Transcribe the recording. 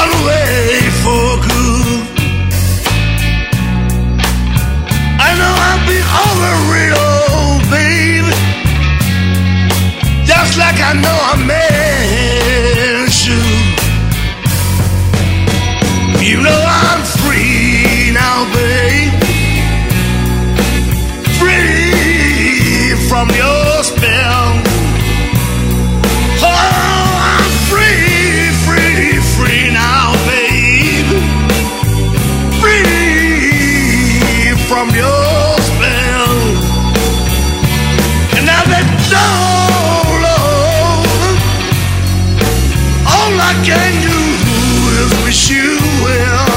gone away for good. I know I'll be over it, oh baby, just like I know a man should. You know I'm free now, babe, free from your spell. Oh, I'm free, free, free now, babe, free from your spell. And now that door, Lord, all I can do is wish you well.